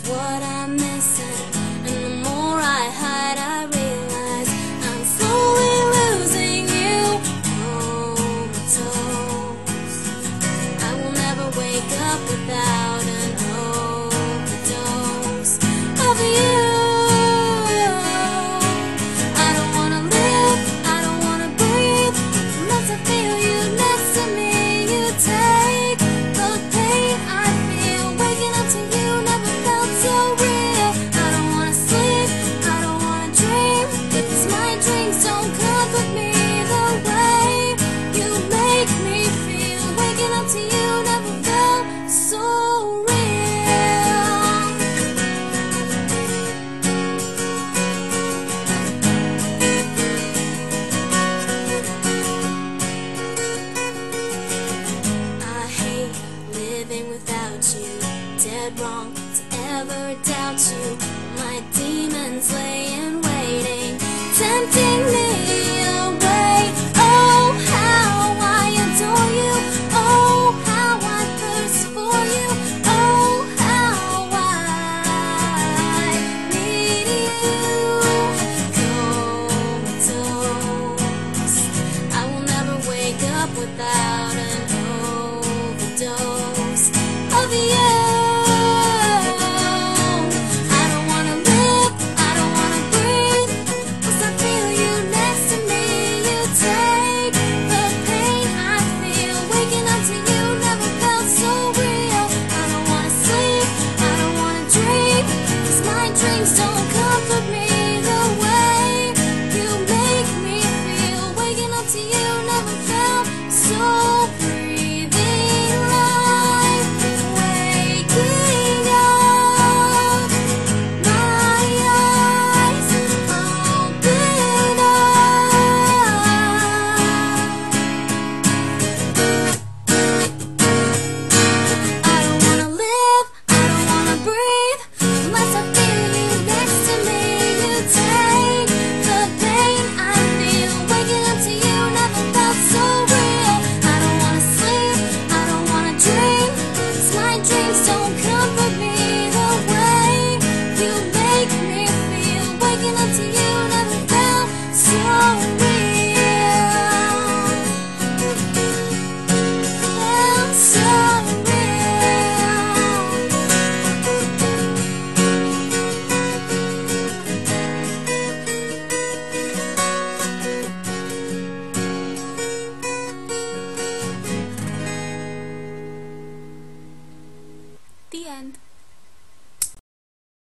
what I'm missing, and the more I hide, I realize I'm slowly losing you. Overdose. I will never wake up without an overdose of you. I don't wanna live, I don't wanna breathe, unless I feel you next to me. You take the pain I feel, waking up to you never felt so real. I don't wanna sleep, I don't wanna dream, because my dreams don't comfort me the way you make me feel. Waking up to you never felt so real. I hate living without you, dead wrong to ever doubt you. My demons lay in waiting, tempting me